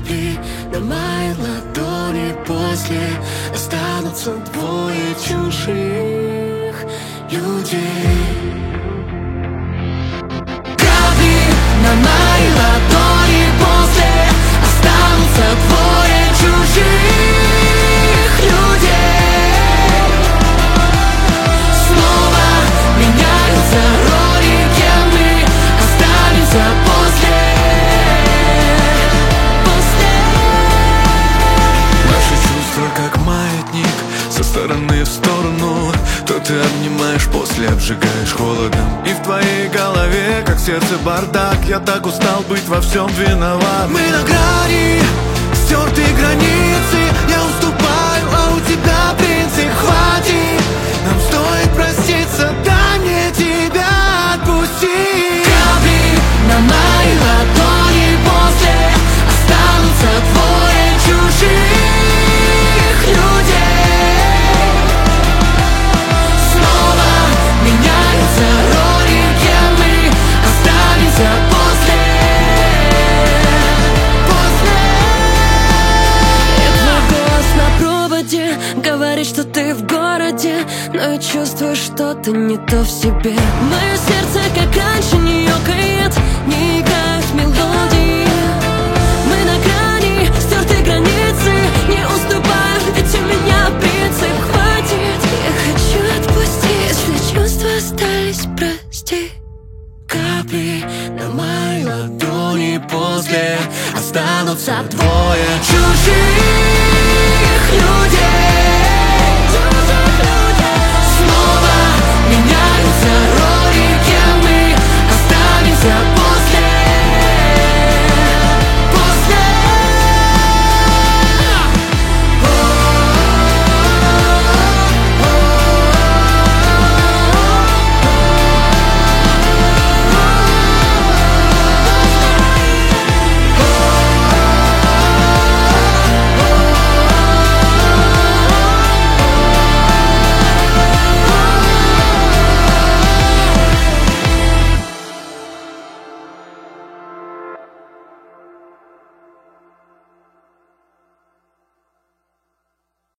Капли на моей ладони, после останутся двое чужих людей. Капли на моей ладони, после останутся двое чужих людей. Снова меняются роли, кем мы останемся после. Наши чувства как маятник, со стороны в сторону. То ты обнимаешь, после обжигаешь холодом. И в твоей голове, как в сердце бардак. Я так устал быть во всем виноват. Мы на грани, стерты границы. Я уступаю, а у тебя принцип. Хватит, нам стоит проститься. Дай мне тебя отпустить. Капли на моей ладони, после останутся двое чужих людей. Снова меняются роли, кем мы останемся после. И твой голос на проводе говорит, что ты в городе, но я чувствую что-то не то в себе. Мое сердце, как раньше, не ёкает, не играет мелодии. Мы на грани, стерты границы, не уступаю, ведь у меня принцип. Хватит, я хочу отпустить, если чувства остались, прости. Капли на моей ладони, после останутся двое чужих людей. Снова меняются роли, кем мы останемся.